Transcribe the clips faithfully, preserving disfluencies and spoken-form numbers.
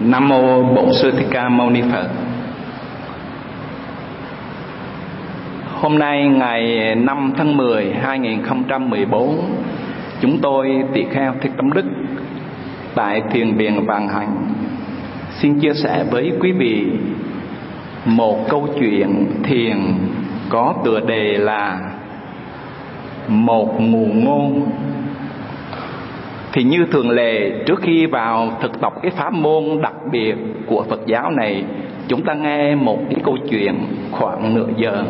Nam mô Bổn Sư Thích Ca Mâu Ni Phật. Hôm nay ngày năm tháng mười năm hai nghìn không trăm mười bốn, chúng tôi tỳ kheo Thích Tâm Đức tại Thiền viện Vạn Hạnh xin chia sẻ với quý vị một câu chuyện thiền có tựa đề là một ngụ ngôn. Thì như thường lệ, trước khi vào thực tập cái pháp môn đặc biệt của Phật giáo này, chúng ta nghe một cái câu chuyện khoảng nửa giờ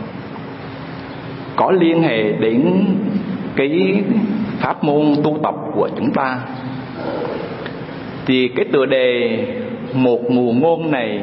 có liên hệ đến cái pháp môn tu tập của chúng ta. Thì cái tựa đề một ngụ ngôn này,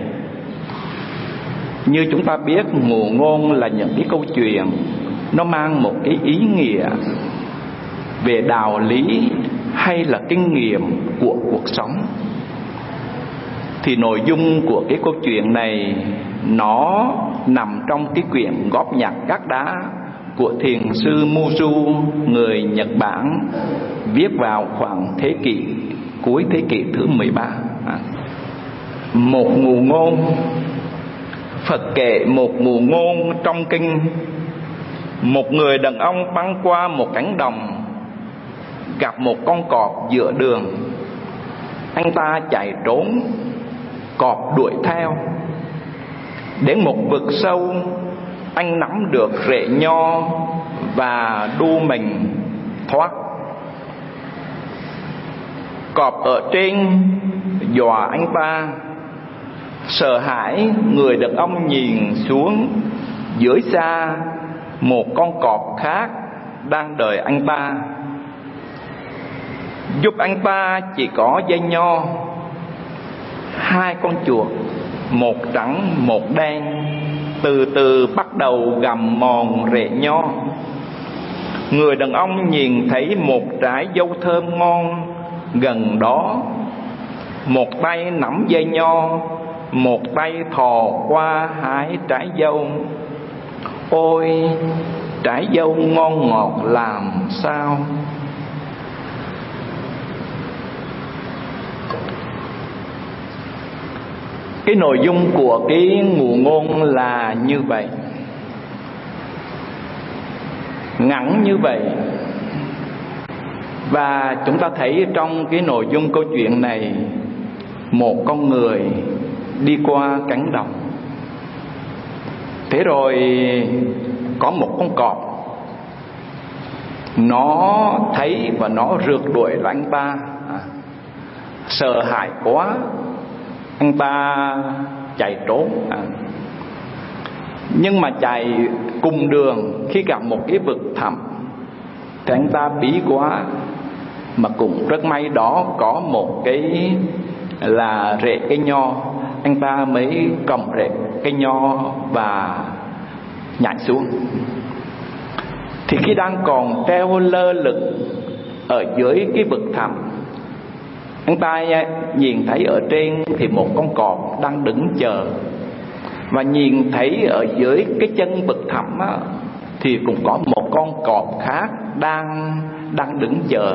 như chúng ta biết, ngụ ngôn là những cái câu chuyện nó mang một cái ý nghĩa về đạo lý hay là kinh nghiệm của cuộc sống. Thì nội dung của cái câu chuyện này nó nằm trong cái quyển Góp Nhặt Gác Đá của thiền sư Muju, người Nhật Bản, viết vào khoảng thế kỷ cuối thế kỷ thứ mười ba. Một ngụ ngôn. Phật kể một ngụ ngôn trong kinh. Một người đàn ông băng qua một cánh đồng, gặp một con cọp giữa đường. Anh ta chạy trốn, cọp đuổi theo. Đến một vực sâu, anh nắm được rễ nho và đu mình thoát. Cọp ở trên dọa anh ta. Sợ hãi, người đàn ông nhìn xuống. Dưới xa, một con cọp khác đang đợi anh ta. Giúp anh ta chỉ có dây nho. Hai con chuột, một trắng một đen, từ từ bắt đầu gặm mòn rễ nho. Người đàn ông nhìn thấy một trái dâu thơm ngon gần đó. Một tay nắm dây nho, một tay thò qua hái trái dâu. Ôi, trái dâu ngon ngọt làm sao. Cái nội dung của cái ngụ ngôn là như vậy, ngắn như vậy. Và chúng ta thấy trong cái nội dung câu chuyện này, một con người đi qua cánh đồng. Thế rồi có một con cọp, nó thấy và nó rượt đuổi lại anh ta. à, Sợ hãi quá, anh ta chạy trốn. à. Nhưng mà chạy cùng đường, khi gặp một cái vực thẳm thì anh ta bí quá. Mà cũng rất may đó có một cái là rễ cây nho. Anh ta mới cầm rễ cây nho và nhảy xuống. Thì khi đang còn treo lơ lửng ở dưới cái vực thẳm, anh ta nhìn thấy ở trên thì một con cọp đang đứng chờ. Và nhìn thấy ở dưới cái chân vực thẳm á, thì cũng có một con cọp khác đang đang đứng chờ.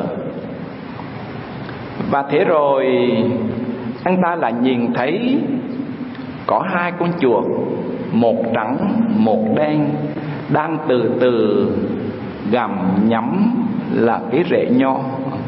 Và thế rồi anh ta lại nhìn thấy có hai con chuột, một trắng một đen, đang từ từ gặm nhấm là cái rễ nho.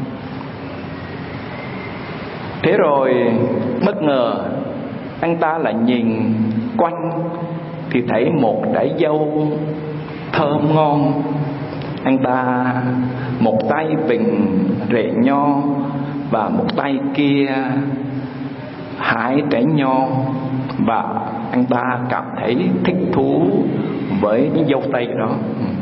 Thế rồi bất ngờ anh ta lại nhìn quanh thì thấy một trái dâu thơm ngon. Anh ta một tay vịnh rễ nho và một tay kia hái trái nho. Và anh ta cảm thấy thích thú với những dâu tây đó.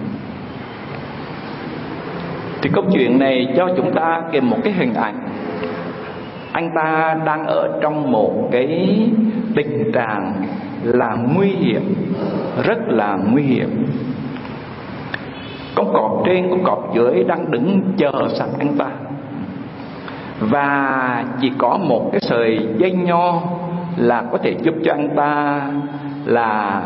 Thì câu chuyện này cho chúng ta kèm một cái hình ảnh. Anh ta đang ở trong một cái tình trạng là nguy hiểm, rất là nguy hiểm. Con cọp trên, con cọp dưới đang đứng chờ sẵn anh ta. Và chỉ có một cái sợi dây nho là có thể giúp cho anh ta là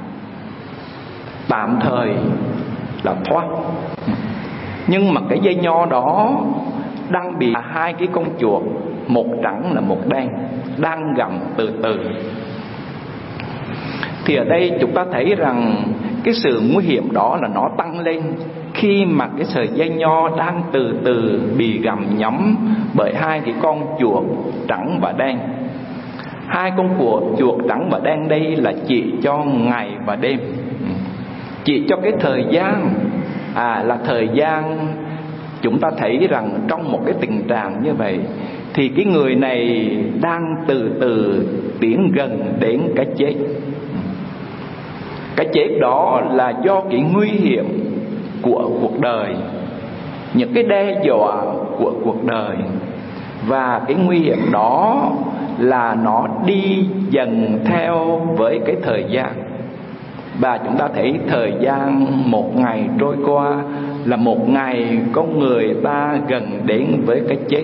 tạm thời là thoát. Nhưng mà cái dây nho đó đang bị hai cái con chuột một trắng là một đen, đang gặm từ từ. Thì ở đây chúng ta thấy rằng cái sự nguy hiểm đó là nó tăng lên khi mà cái sợi dây nho đang từ từ bị gặm nhấm bởi hai cái con chuột trắng và đen. Hai con chuột chuột trắng và đen đây là chỉ cho ngày và đêm, chỉ cho cái thời gian, à là thời gian. Chúng ta thấy rằng trong một cái tình trạng như vậy thì cái người này đang từ từ tiến gần đến cái chết. Cái chết đó là do cái nguy hiểm của cuộc đời, những cái đe dọa của cuộc đời. Và cái nguy hiểm đó là nó đi dần theo với cái thời gian. Và chúng ta thấy thời gian một ngày trôi qua là một ngày con người ta gần đến với cái chết.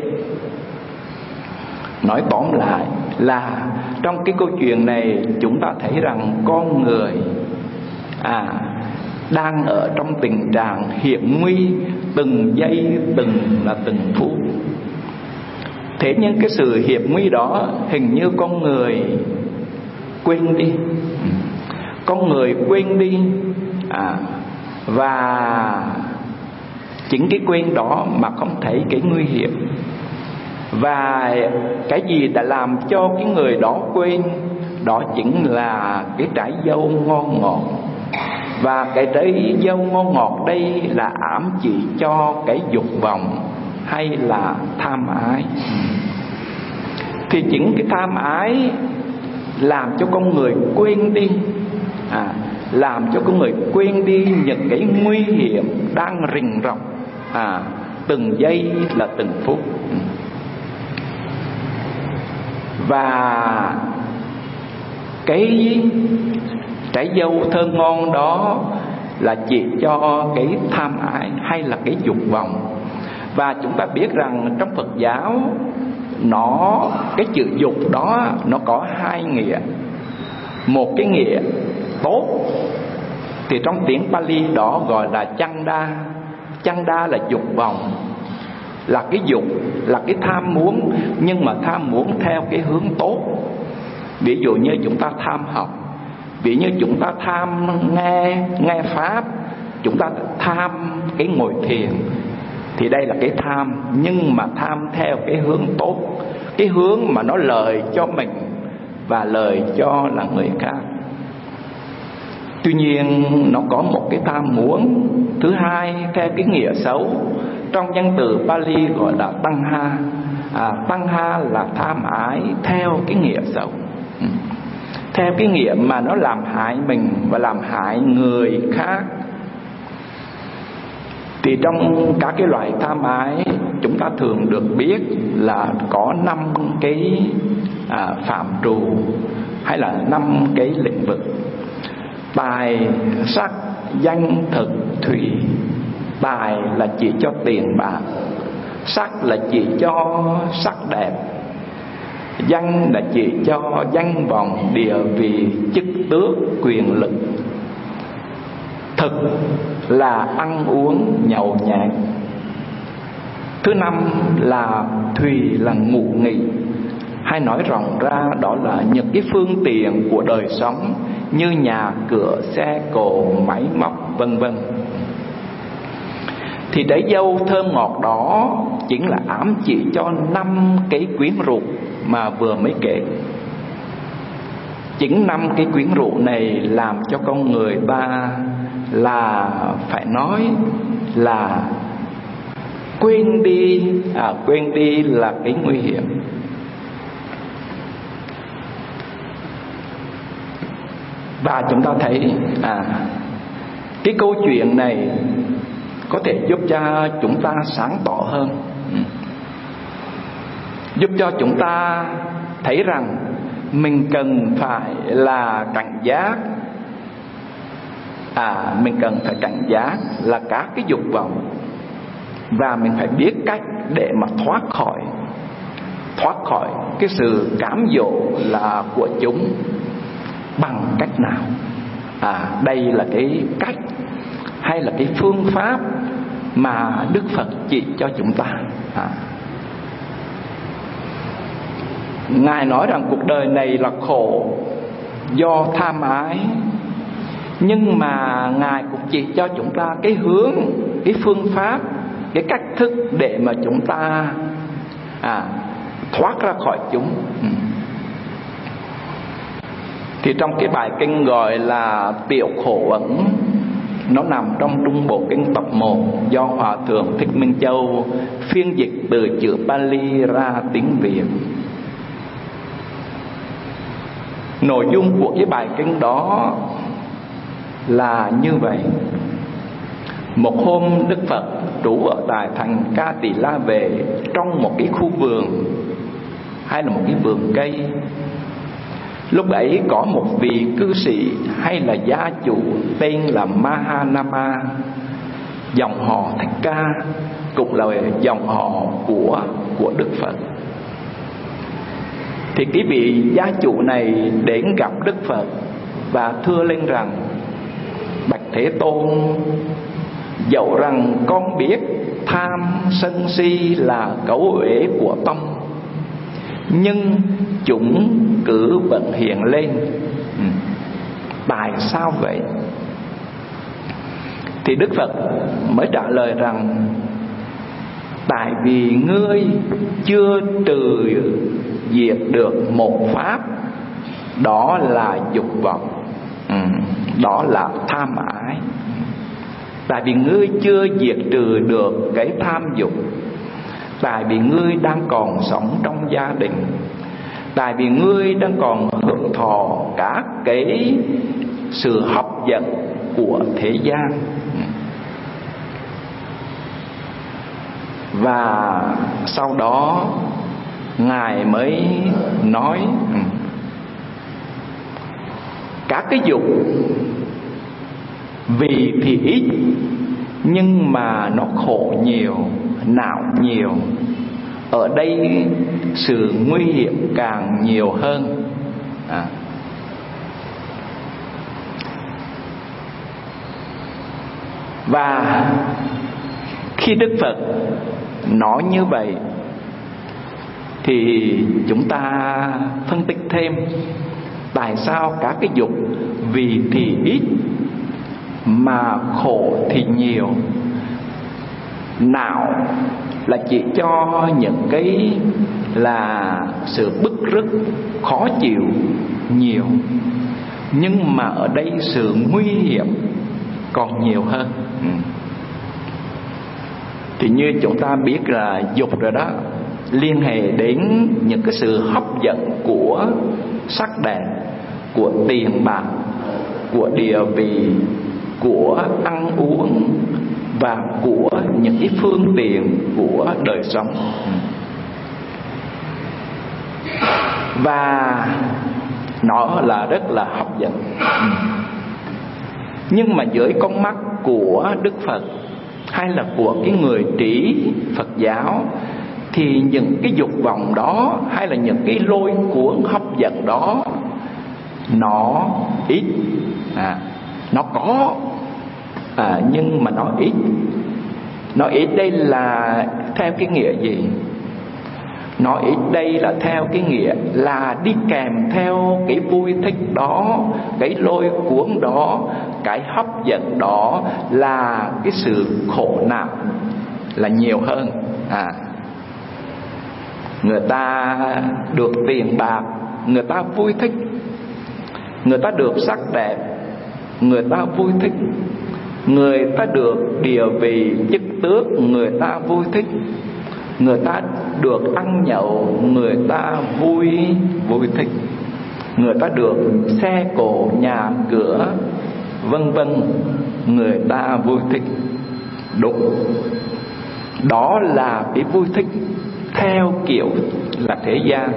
Nói tóm lại là trong cái câu chuyện này chúng ta thấy rằng con người à đang ở trong tình trạng hiểm nguy, từng giây từng là từng phút. Thế nhưng cái sự hiểm nguy đó hình như con người quên đi, con người quên đi à, và chính cái quên đó mà không thấy cái nguy hiểm. Và cái gì đã làm cho cái người đó quên? Đó chính là cái trái dâu ngon ngọt. Và cái trái dâu ngon ngọt đây là ám chỉ cho cái dục vọng hay là tham ái. Thì chính cái tham ái làm cho con người quên đi à, làm cho con người quên đi những cái nguy hiểm đang rình rập à, từng giây là từng phút. Và cái trái dâu thơm ngon đó là chỉ cho cái tham ái hay là cái dục vọng. Và chúng ta biết rằng trong Phật giáo nó cái chữ dục đó nó có hai nghĩa. Một cái nghĩa tốt thì trong tiếng Pali đó gọi là chanda. Chanda là dục vọng, là cái dục, là cái tham muốn, nhưng mà tham muốn theo cái hướng tốt. Ví dụ như chúng ta tham học, ví như chúng ta tham nghe nghe pháp, chúng ta tham cái ngồi thiền, thì đây là cái tham, nhưng mà tham theo cái hướng tốt, cái hướng mà nó lợi cho mình và lợi cho là người khác. Tuy nhiên nó có một cái tham muốn thứ hai theo cái nghĩa xấu. Trong văn từ Pali gọi là tăng ha. à, Tăng ha là tham ái theo cái nghĩa xấu, theo cái nghĩa mà nó làm hại mình và làm hại người khác. Thì trong các cái loại tham ái chúng ta thường được biết là có năm cái à, phạm trù hay là năm cái lĩnh vực: tài, sắc, danh, thực, thùy. Tài là chỉ cho tiền bạc, sắc là chỉ cho sắc đẹp, danh là chỉ cho danh vọng, địa vị, chức tước, quyền lực. Thực là ăn uống nhậu nhẹt. Thứ năm là thùy là ngủ nghỉ, hay nói rộng ra đó là những cái phương tiện của đời sống như nhà cửa, xe cộ, máy móc vân vân. Thì trái dâu thơm ngọt đó chính là ám chỉ cho năm cái quyến rũ mà vừa mới kể. Chính năm cái quyến rũ này làm cho con người ta là phải nói là quên đi à, quên đi là cái nguy hiểm. Và chúng ta thấy à, cái câu chuyện này có thể giúp cho chúng ta sáng tỏ hơn, giúp cho chúng ta thấy rằng mình cần phải là cảnh giác. À, mình cần phải cảnh giác là các cái dục vọng, và mình phải biết cách để mà thoát khỏi thoát khỏi cái sự cám dỗ là của chúng bằng cách nào. À, đây là cái cách hay là cái phương pháp mà Đức Phật chỉ cho chúng ta. À. Ngài nói rằng cuộc đời này là khổ do tham ái, nhưng mà Ngài cũng chỉ cho chúng ta cái hướng, cái phương pháp, cái cách thức để mà chúng ta à, thoát ra khỏi chúng. ừ. Thì trong cái bài kinh gọi là Tiểu Khổ Ẩn, nó nằm trong Trung Bộ Kinh tập một, do Hòa Thượng Thích Minh Châu phiên dịch từ chữ Pali ra tiếng Việt. Nội dung của cái bài kinh đó là như vậy. Một hôm Đức Phật trú ở tại thành Ca Tỳ La Vệ, trong một cái khu vườn hay là một cái vườn cây. Lúc ấy có một vị cư sĩ hay là gia chủ tên là Mahanama, dòng họ Thích Ca, cũng là dòng họ của của Đức Phật. Thì cái vị gia chủ này đến gặp Đức Phật và thưa lên rằng: Bạch Thế Tôn, dẫu rằng con biết tham sân si là cấu uế của tâm, nhưng chúng cứ vẫn hiện lên. ừ. Tại sao vậy? Thì Đức Phật mới trả lời rằng: tại vì ngươi chưa trừ diệt được một pháp, đó là dục vọng, ừ. đó là tham ái. Tại vì ngươi chưa diệt trừ được cái tham dục, tại vì ngươi đang còn sống trong gia đình, tại vì ngươi đang còn hưởng thọ các cái sự hấp dẫn của thế gian. Và sau đó Ngài mới nói: các cái dục vì thì ít, nhưng mà nó khổ nhiều, não nhiều. Ở đây sự nguy hiểm càng nhiều hơn. à. Và khi Đức Phật nói như vậy thì chúng ta phân tích thêm tại sao các cái dục vì thì ít mà khổ thì nhiều. Não là chỉ cho những cái là sự bức rứt, khó chịu nhiều, nhưng mà ở đây sự nguy hiểm còn nhiều hơn. ừ. Thì như chúng ta biết là dục rồi đó, liên hệ đến những cái sự hấp dẫn của sắc đẹp, của tiền bạc, của địa vị, của ăn uống và của những cái phương tiện của đời sống. Và nó là rất là hấp dẫn. Nhưng mà dưới con mắt của Đức Phật hay là của cái người trí Phật giáo thì những cái dục vọng đó hay là những cái lôi cuốn hấp dẫn đó nó ít. à, Nó có à, nhưng mà nó ít. Nó ít đây là theo cái nghĩa gì? Nó ít đây là theo cái nghĩa là đi kèm theo cái vui thích đó, cái lôi cuốn đó, cái hấp dẫn đó là cái sự khổ não là nhiều hơn. à Người ta được tiền bạc, người ta vui thích. Người ta được sắc đẹp, người ta vui thích. Người ta được địa vị chức tước, người ta vui thích. Người ta được ăn nhậu, người ta vui vui thích. Người ta được xe cộ, nhà cửa, vân vân, người ta vui thích. Đúng, đó là cái vui thích theo kiểu là thế gian.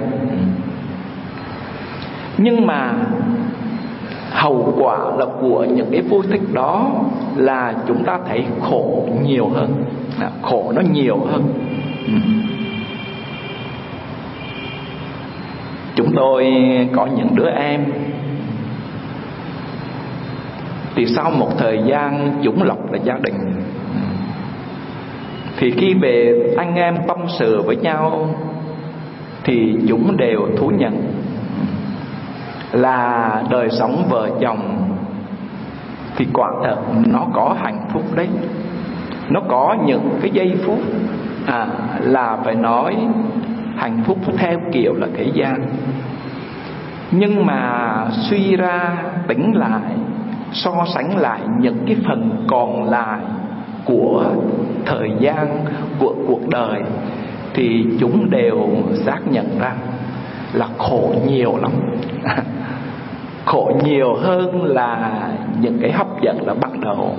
Nhưng mà hậu quả là của những cái vui thích đó là chúng ta thấy khổ nhiều hơn. à, Khổ nó nhiều hơn. ừ. Chúng tôi có những đứa em thì sau một thời gian chủng lập là gia đình, thì khi về anh em tâm sự với nhau thì chúng đều thú nhận là đời sống vợ chồng thì quả thật nó có hạnh phúc đấy. Nó có những cái giây phút à, là phải nói hạnh phúc theo kiểu là thế gian. Nhưng mà suy ra tính lại, so sánh lại những cái phần còn lại của thời gian, của cuộc đời, thì chúng đều xác nhận rằng là khổ nhiều lắm. Khổ nhiều hơn là những cái hấp dẫn là bắt đầu.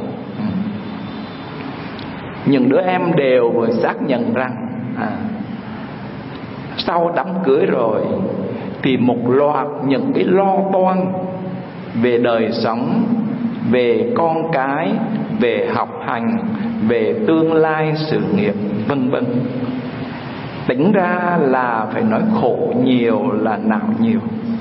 Những đứa em đều xác nhận rằng à, sau đám cưới rồi thì một loạt những cái lo toan về đời sống, về con cái, về học hành, về tương lai sự nghiệp vân vân, tính ra là phải nói khổ nhiều là não nhiều,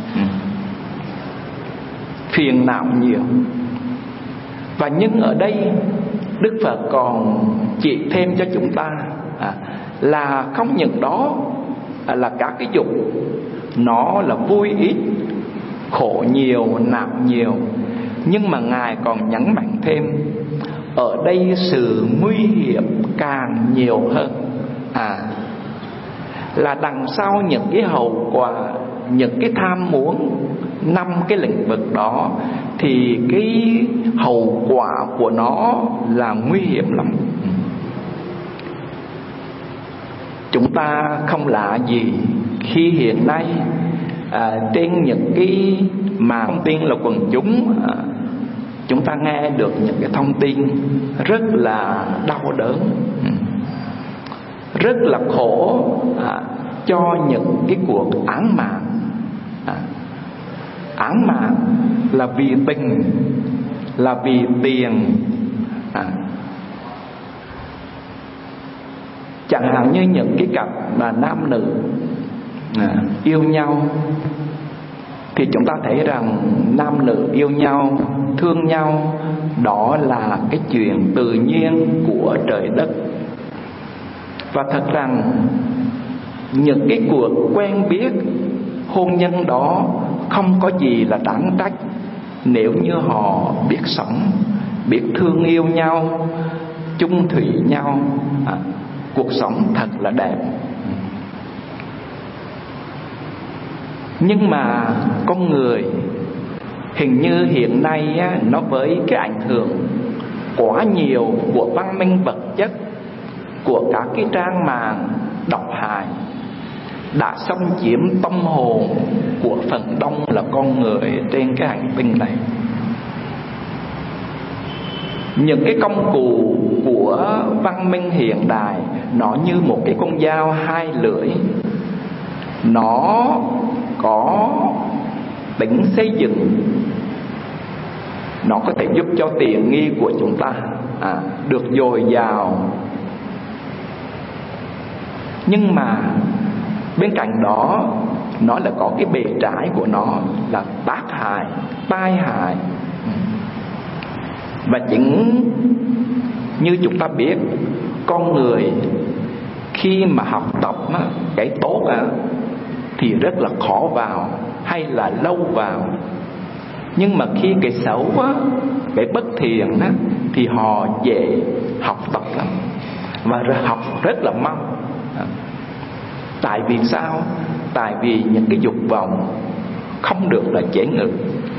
phiền não nhiều. Và nhưng ở đây Đức Phật còn chỉ thêm cho chúng ta à, là không những đó à, là các cái dục nó là vui ít, khổ nhiều, não nhiều, nhưng mà Ngài còn nhấn mạnh thêm ở đây sự nguy hiểm càng nhiều hơn. À, là đằng sau những cái hậu quả, những cái tham muốn năm cái lĩnh vực đó, thì cái hậu quả của nó là nguy hiểm lắm. Chúng ta không lạ gì khi hiện nay à, trên những cái mạng thông tin là quần chúng à, chúng ta nghe được những cái thông tin rất là đau đớn, rất là khổ à, cho những cái cuộc án mạng. à, Án mạng là vì tình, là vì tiền à. Chẳng hạn như những cái cặp mà nam nữ à, yêu nhau, thì chúng ta thấy rằng nam nữ yêu nhau, thương nhau, đó là cái chuyện tự nhiên của trời đất. Và thật rằng những cái cuộc quen biết, hôn nhân đó không có gì là đáng trách nếu như họ biết sống, biết thương yêu nhau, chung thủy nhau à, cuộc sống thật là đẹp. Nhưng mà con người hình như hiện nay á, nó với cái ảnh hưởng quá nhiều của văn minh vật chất, của các cái trang mạng độc hại, đã xâm chiếm tâm hồn của phần đông là con người trên cái hành tinh này. Những cái công cụ của văn minh hiện đại nó như một cái con dao hai lưỡi. Nó có tính xây dựng, nó có thể giúp cho tiện nghi của chúng ta à, được dồi dào. Nhưng mà bên cạnh đó, nó là có cái bề trái của nó là tác hại, tai hại. Và chính như chúng ta biết, con người khi mà học tập á, cái tốt á, thì rất là khó vào hay là lâu vào. Nhưng mà khi cái xấu á, cái bất thiện á, thì họ dễ học tập lắm, và học rất là mau. Tại vì sao? Tại vì những cái dục vọng không được là chế ngự.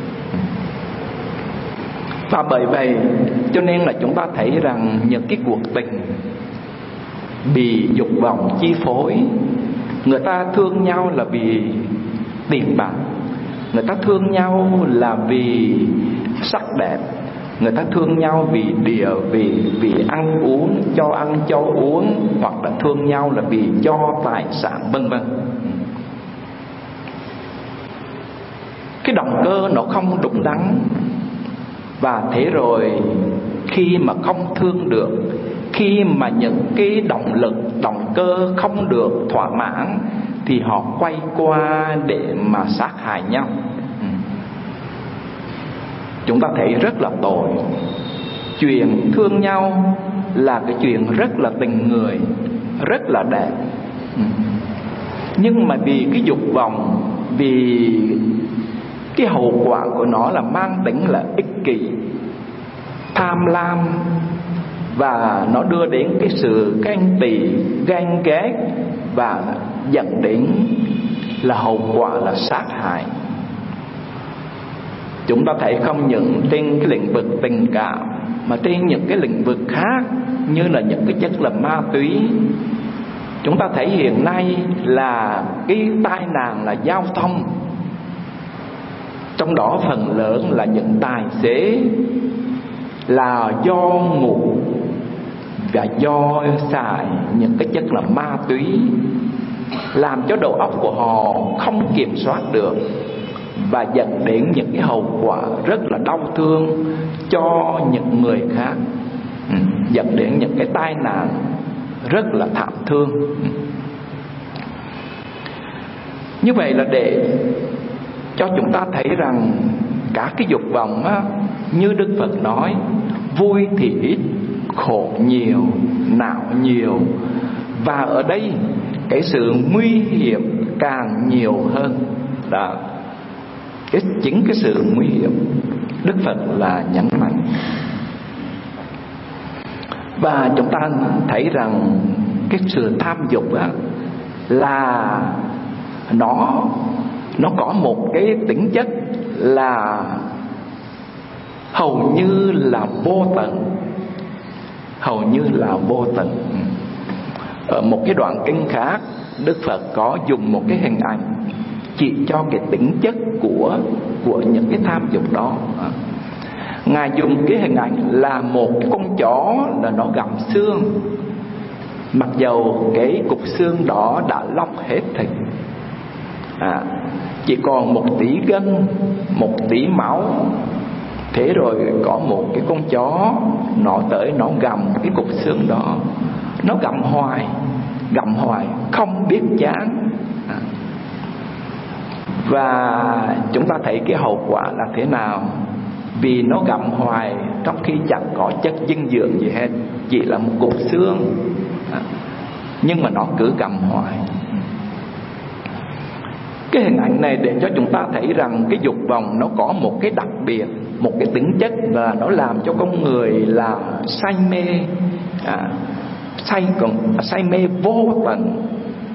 Và bởi vậy cho nên là chúng ta thấy rằng những cái cuộc tình bị dục vọng chi phối. Người ta thương nhau là vì tiền bạc, người ta thương nhau là vì sắc đẹp, người ta thương nhau vì địa vị, vì ăn uống, cho ăn cho uống, hoặc là thương nhau là vì cho tài sản vân vân. Cái động cơ nó không đúng đắn. Và thế rồi khi mà không thương được, khi mà những cái động lực, động cơ không được thỏa mãn, thì họ quay qua để mà sát hại nhau. Chúng ta thấy rất là tội. Chuyện thương nhau là cái chuyện rất là tình người, rất là đẹp. Nhưng mà vì cái dục vọng, vì cái hậu quả của nó là mang tính là ích kỷ, tham lam, và nó đưa đến cái sự ganh tị, ganh ghét, và dẫn đến là hậu quả là sát hại. Chúng ta thấy không những trên cái lĩnh vực tình cảm, mà trên những cái lĩnh vực khác như là những cái chất là ma túy. Chúng ta thấy hiện nay là cái tai nạn là giao thông, trong đó phần lớn là những tài xế là do ngủ và do xài những cái chất là ma túy, làm cho đầu óc của họ không kiểm soát được, và dẫn đến những cái hậu quả rất là đau thương cho những người khác, ừ, dẫn đến những cái tai nạn rất là thảm thương. Như vậy là để cho chúng ta thấy rằng các cái dục vọng á, như Đức Phật nói, vui thì ít, khổ nhiều, não nhiều. Và ở đây cái sự nguy hiểm càng nhiều hơn. Đó, cái, chính cái sự nguy hiểm Đức Phật là nhấn mạnh. Và chúng ta thấy rằng cái sự tham dục á, là nó nó có một cái tính chất là hầu như là vô tận, hầu như là vô tận. Ở một cái đoạn kinh khác, Đức Phật có dùng một cái hình ảnh chỉ cho cái tính chất của của những cái tham dục đó. Ngài dùng cái hình ảnh là một cái con chó là nó gặm xương, mặc dầu cái cục xương đó đã lóc hết thịt, à, chỉ còn một tí gân, một tí máu. Thế rồi có một cái con chó nó tới nó gặm cái cục xương đó, nó gặm hoài, gặm hoài không biết chán. à. Và chúng ta thấy cái hậu quả là thế nào? Vì nó gặm hoài trong khi chẳng có chất dinh dưỡng gì hết, chỉ là một cục xương, à, nhưng mà nó cứ gặm hoài. Cái hình ảnh này để cho chúng ta thấy rằng cái dục vọng nó có một cái đặc biệt, một cái tính chất là nó làm cho con người là say mê, à, say còn say mê vô tận.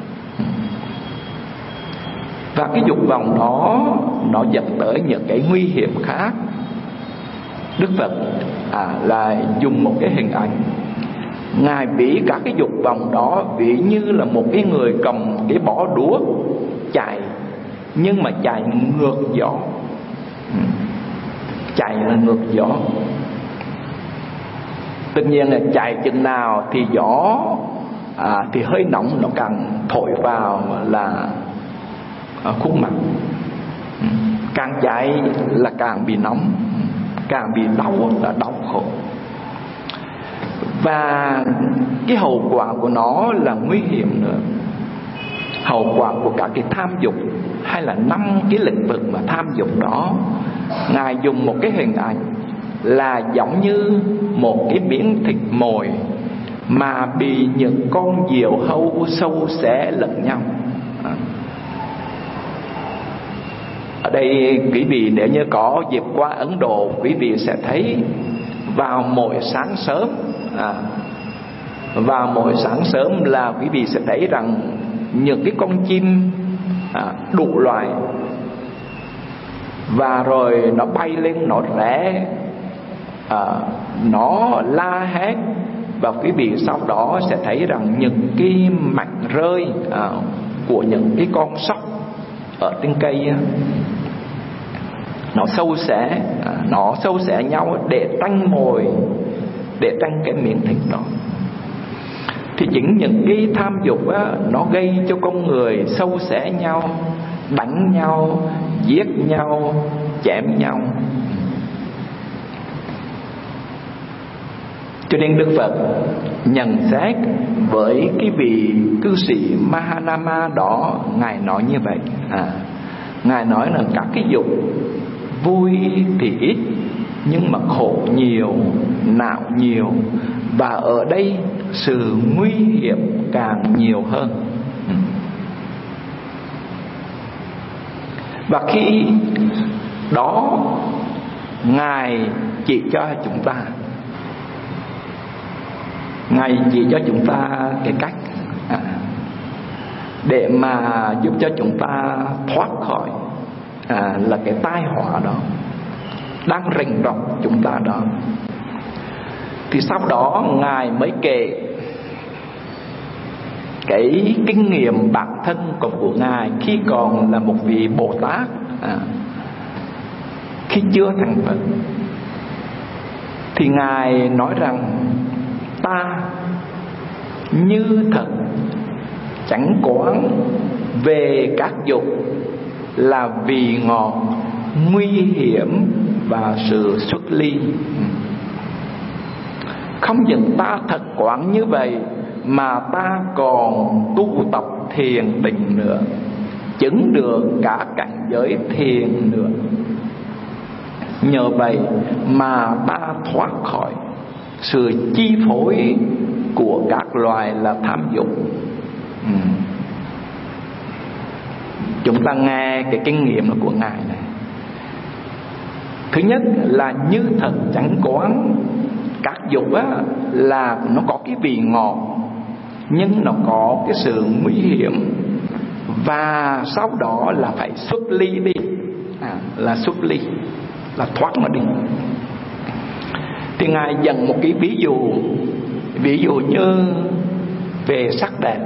Và cái dục vọng đó nó dẫn tới những cái nguy hiểm khác. Đức Phật à, là dùng một cái hình ảnh, Ngài ví các cái dục vọng đó ví như là một cái người cầm cái bó đuốc chạy, nhưng mà chạy ngược gió, chạy là ngược gió. Tất nhiên là chạy chừng nào thì gió à, thì hơi nóng nó càng thổi vào là à, khuôn mặt, càng chạy là càng bị nóng, càng bị đau là đau khổ. Và cái hậu quả của nó là nguy hiểm nữa. Hậu quả của cả cái tham dục hay là năm cái lĩnh vực mà tham dục đó, Ngài dùng một cái hình ảnh là giống như một cái miếng thịt mồi mà bị những con diều hâu sâu xé lẫn nhau. Ở đây quý vị nếu như có dịp qua Ấn Độ, quý vị sẽ thấy vào mỗi sáng sớm, à, vào mỗi sáng sớm là quý vị sẽ thấy rằng những cái con chim à, đủ loại, và rồi nó bay lên, nó rẽ, à, nó la hét. Và quý vị sau đó sẽ thấy rằng những cái mảnh rơi à, của những cái con sóc ở trên cây á, nó sâu xé, à, nó sâu xé nhau để tranh mồi, để tranh cái miếng thịt đó. Thì chính những cái tham dục á, nó gây cho con người sâu xé nhau, đánh nhau, giết nhau, chém nhau. Cho nên Đức Phật nhận xét với cái vị cư sĩ Mahanama đó, Ngài nói như vậy, à, Ngài nói là các cái dục vui thì ít, nhưng mà khổ nhiều, não nhiều. Và ở đây sự nguy hiểm càng nhiều hơn. Và khi đó Ngài chỉ cho chúng ta Ngài chỉ cho chúng ta cái cách à, để mà giúp cho chúng ta thoát khỏi à, là cái tai họa đó đang rình rập chúng ta đó. Thì sau đó Ngài mới kể cái kinh nghiệm bản thân của, của Ngài khi còn là một vị Bồ Tát, à, khi chưa thành Phật. Thì Ngài nói rằng ta như thật chẳng quán về các dục là vị ngọt, nguy hiểm và sự xuất ly. Không những ta thật quán như vậy mà ta còn tu tập thiền định nữa, chứng được cả cảnh giới thiền nữa. Nhờ vậy mà ta thoát khỏi sự chi phối của các loài là tham dục. ừ. Chúng ta nghe cái kinh nghiệm của Ngài này. Thứ nhất là như thật chẳng quán các dục á, là nó có cái vị ngọt, nhưng nó có cái sự nguy hiểm. Và sau đó là phải xuất ly đi, à, là xuất ly, là thoát nó đi. Thì Ngài dẫn một cái ví dụ, ví dụ như về sắc đẹp.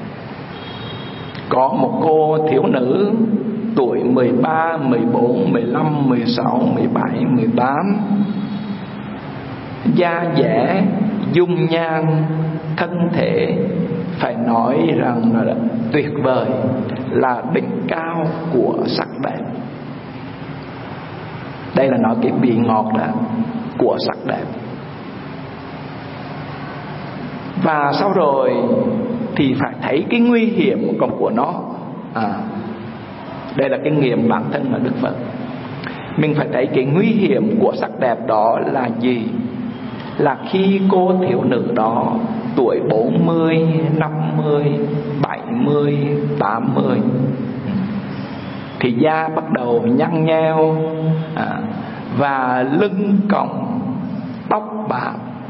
Có một cô thiếu nữ tuổi mười ba, mười bốn, mười lăm, mười sáu, mười bảy, mười tám, da dẻ, dung nhan, thân thể phải nói rằng là tuyệt vời, là đỉnh cao của sắc đẹp. Đây là nói cái vị ngọt đó của sắc đẹp. Và sau rồi thì phải thấy cái nguy hiểm của, của nó. à, Đây là kinh nghiệm bản thân là Đức Phật. Mình phải thấy cái nguy hiểm của sắc đẹp đó là gì? Là khi cô thiếu nữ đó tuổi bốn mươi, năm mươi, bảy mươi, tám mươi thì da bắt đầu nhăn nheo, à, và lưng còng, tóc bạc.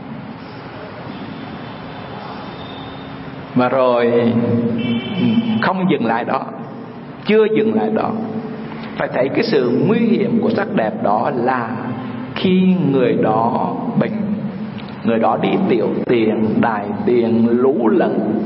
Và rồi không dừng lại đó, chưa dừng lại đó, phải thấy cái sự nguy hiểm của sắc đẹp đó là khi người đó bệnh, người đó đi tiểu tiền, đại tiền, lú lẫn,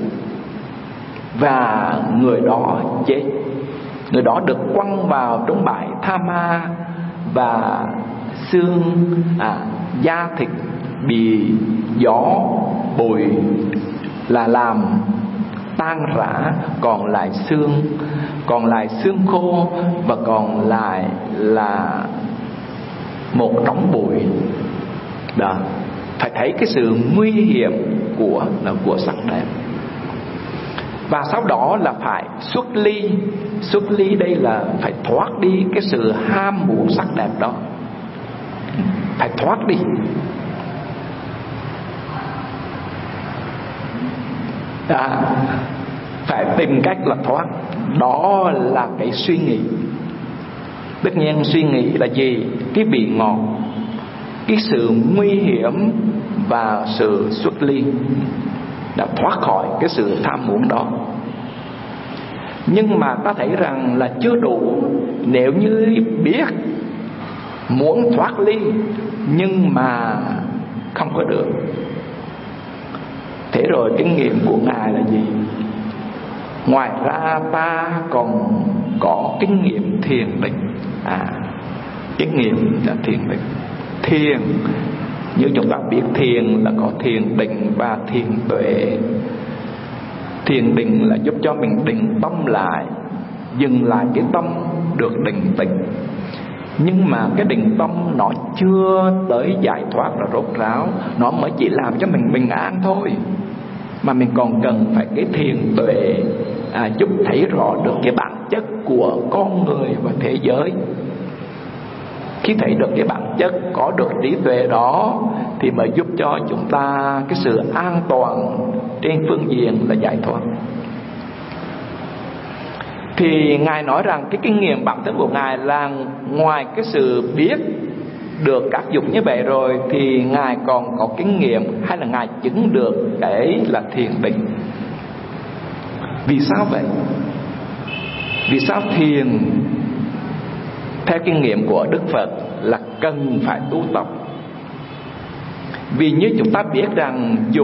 và người đó chết. Người đó được quăng vào trong bãi tha ma, và xương, à, da thịt bị gió bụi là làm tan rã, còn lại xương, còn lại xương khô, và còn lại là một đống bụi đó. Phải thấy cái sự nguy hiểm của của sắc đẹp. Và sau đó là phải xuất ly. Xuất ly đây là phải thoát đi cái sự ham muốn sắc đẹp đó, phải thoát đi. À, phải tìm cách là thoát. Đó là cái suy nghĩ. Tất nhiên suy nghĩ là gì? Cái vị ngọt, cái sự nguy hiểm và sự xuất ly, đã thoát khỏi cái sự tham muốn đó. Nhưng mà ta thấy rằng là chưa đủ. Nếu như biết muốn thoát ly nhưng mà không có được, thế rồi kinh nghiệm của Ngài là gì? Ngoài ra ta còn có kinh nghiệm thiền định. À, kinh nghiệm là thiền định. Thiền, như chúng ta biết, thiền là có thiền định và thiền tuệ. Thiền định là giúp cho mình định tâm lại, dừng lại cái tâm được định tĩnh. Nhưng mà cái định tâm nó chưa tới giải thoát là rốt ráo, nó mới chỉ làm cho mình bình an thôi. Mà mình còn cần phải cái thiền tuệ, à, giúp thấy rõ được cái bản chất của con người và thế giới. Khi thấy được cái bản chất, có được trí tuệ đó, thì mới giúp cho chúng ta cái sự an toàn trên phương diện là giải thoát. Thì Ngài nói rằng cái kinh nghiệm bản thân của Ngài là ngoài cái sự biết được các dục như vậy rồi, thì Ngài còn có kinh nghiệm hay là Ngài chứng được cái là thiền định. Vì sao vậy? Vì sao thiền theo kinh nghiệm của Đức Phật là cần phải tu tập? Vì như chúng ta biết rằng dục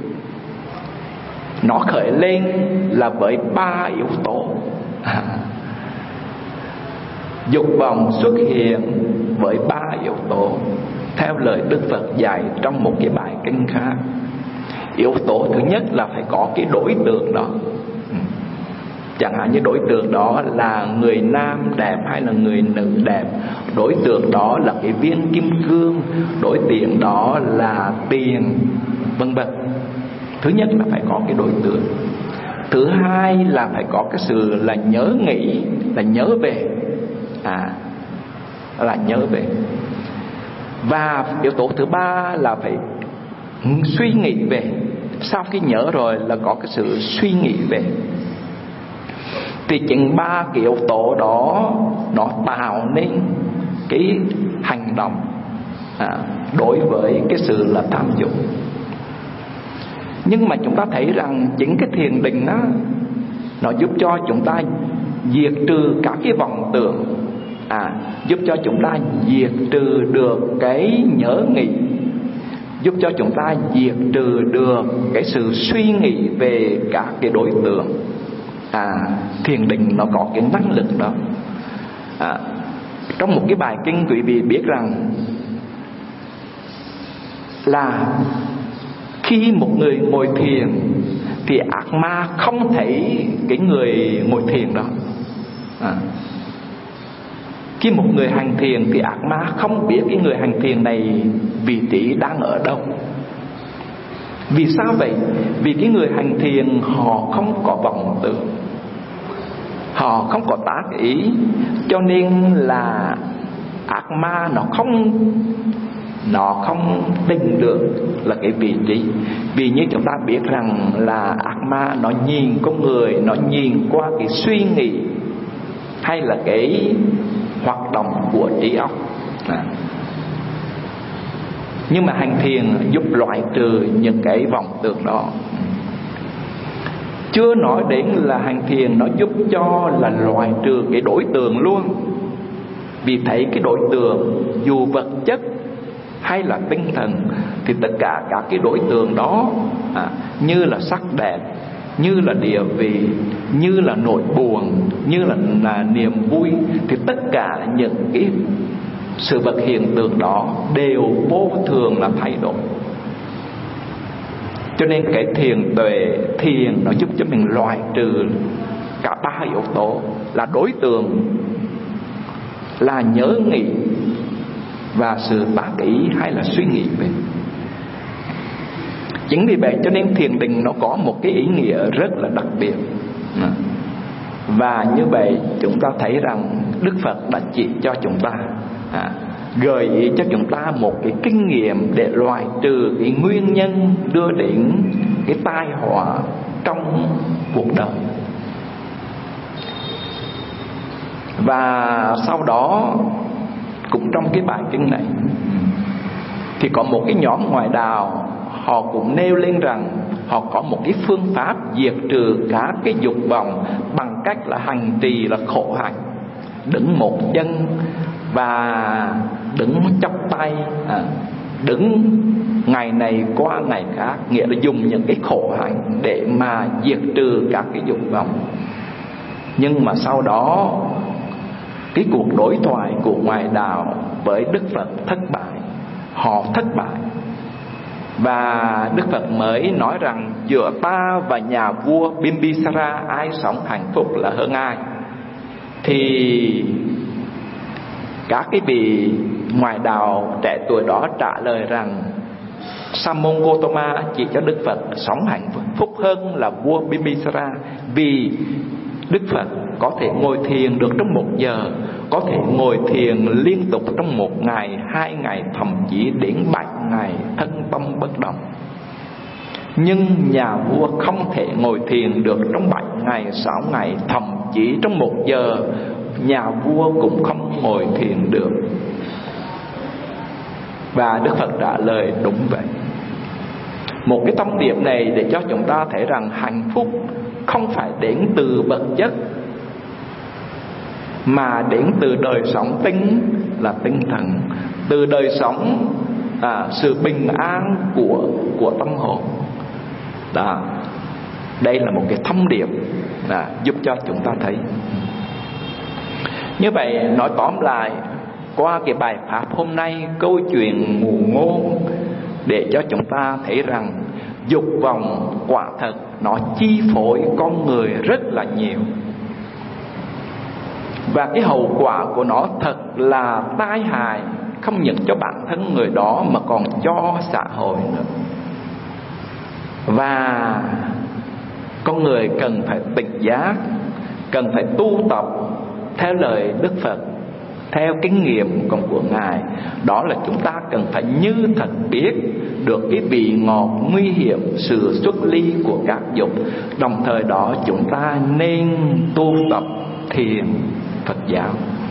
nó khởi lên là với ba yếu tố. à, Dục vọng xuất hiện với ba yếu tố theo lời Đức Phật dạy trong một cái bài kinh khác. Yếu tố thứ nhất là phải có cái đối tượng đó. Chẳng hạn như đối tượng đó là người nam đẹp hay là người nữ đẹp, đối tượng đó là cái viên kim cương, đối tượng đó là tiền, vân vân. Thứ nhất là phải có cái đối tượng. Thứ hai là phải có cái sự là nhớ nghĩ, là nhớ về, à là nhớ về. Và yếu tố thứ ba là phải suy nghĩ về. Sau khi nhớ rồi là có cái sự suy nghĩ về. Thì chính ba cái yếu tố đó nó tạo nên cái hành động à, đối với cái sự là tham dục. Nhưng mà chúng ta thấy rằng chính cái thiền định đó, nó giúp cho chúng ta diệt trừ các cái vọng tưởng, à, giúp cho chúng ta diệt trừ được cái nhớ nghĩ, giúp cho chúng ta diệt trừ được cái sự suy nghĩ về các cái đối tượng. À, thiền định nó có cái năng lực đó. à, Trong một cái bài kinh quý vị biết rằng là khi một người ngồi thiền thì ác ma không thấy cái người ngồi thiền đó. à, Khi một người hành thiền thì ác ma không biết cái người hành thiền này vị trí đang ở đâu. Vì sao vậy? Vì cái người hành thiền họ không có vọng tưởng, họ không có tác ý, cho nên là ác ma nó không nó không định được là cái vị trí. Vì như chúng ta biết rằng là ác ma nó nhìn con người, nó nhìn qua cái suy nghĩ hay là cái hoạt động của trí óc. à. Nhưng mà hành thiền giúp loại trừ những cái vọng tưởng đó. Chưa nói đến là hành thiền nó giúp cho là loại trừ cái đối tượng luôn. Vì thấy cái đối tượng dù vật chất hay là tinh thần, thì tất cả các cái đối tượng đó à, như là sắc đẹp, như là địa vị, như là nỗi buồn, như là, là niềm vui, thì tất cả những cái sự vật hiện tượng đó đều vô thường là thay đổi. Cho nên cái thiền tuệ, thiền nó giúp cho mình loại trừ cả ba yếu tố là đối tượng, là nhớ nghĩ và sự tác ý hay là suy nghĩ về. Chính vì vậy cho nên thiền định nó có một cái ý nghĩa rất là đặc biệt. Và như vậy chúng ta thấy rằng Đức Phật đã chỉ cho chúng ta, à, gợi ý cho chúng ta một cái kinh nghiệm để loại trừ cái nguyên nhân đưa đến cái tai họa trong cuộc đời. Và sau đó cũng trong cái bài kinh này thì có một cái nhóm ngoại đạo, họ cũng nêu lên rằng họ có một cái phương pháp diệt trừ các cái dục vọng bằng cách là hành trì là khổ hạnh, đứng một chân và đứng chắp tay, à, đứng ngày này qua ngày khác, nghĩa là dùng những cái khổ hạnh để mà diệt trừ các cái dục vọng. Nhưng mà sau đó cái cuộc đối thoại của ngoại đạo với Đức Phật thất bại, họ thất bại. Và Đức Phật mới nói rằng giữa ta và nhà vua Bimbisara ai sống hạnh phúc là hơn ai. Thì các cái vị ngoại đạo trẻ tuổi đó trả lời rằng Sa-môn Gotama chỉ cho Đức Phật sống hạnh phúc hơn là vua Bimbisara, vì Đức Phật có thể ngồi thiền được trong một giờ, có thể ngồi thiền liên tục trong một ngày, hai ngày, thậm chí đến bảy ngày thân tâm bất động. Nhưng nhà vua không thể ngồi thiền được trong bảy ngày, sáu ngày, thậm chỉ trong một giờ nhà vua cũng không ngồi thiền được. Và Đức Phật trả lời đúng vậy. Một cái thông điệp này để cho chúng ta thấy rằng hạnh phúc không phải đến từ vật chất, mà đến từ đời sống tinh là tinh thần, từ đời sống à, sự bình an của của tâm hồn. Đó, đây là một cái thông điệp à, giúp cho chúng ta thấy. Như vậy nói tóm lại qua cái bài pháp hôm nay, câu chuyện ngụ ngôn để cho chúng ta thấy rằng dục vọng quả thật nó chi phối con người rất là nhiều, và cái hậu quả của nó thật là tai hại, không những cho bản thân người đó mà còn cho xã hội nữa. Và con người cần phải tỉnh giác, cần phải tu tập theo lời Đức Phật, theo kinh nghiệm còn của Ngài. Đó là chúng ta cần phải như thật biết được cái vị ngọt nguy hiểm, sự xuất ly của các dục. Đồng thời đó chúng ta nên tu tập thiền Phật giáo.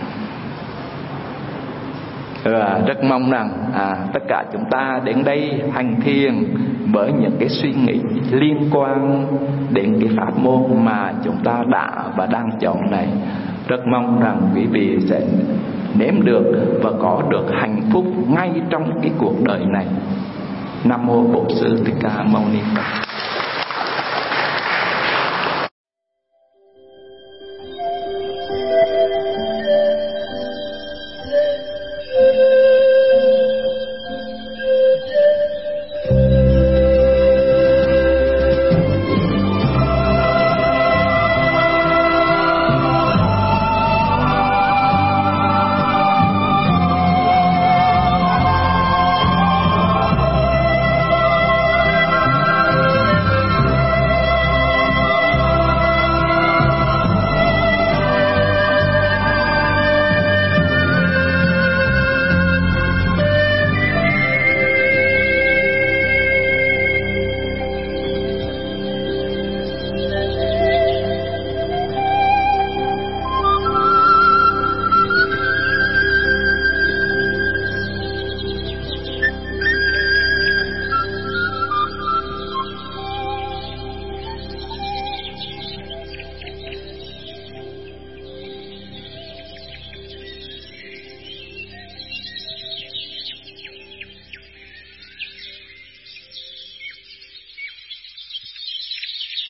Và rất mong rằng à, tất cả chúng ta đến đây hành thiền với những cái suy nghĩ liên quan đến cái pháp môn mà chúng ta đã và đang chọn này. Rất mong rằng quý vị sẽ nếm được và có được hạnh phúc ngay trong cái cuộc đời này. Nam mô Bổn Sư Thích Ca Mâu Ni Phật.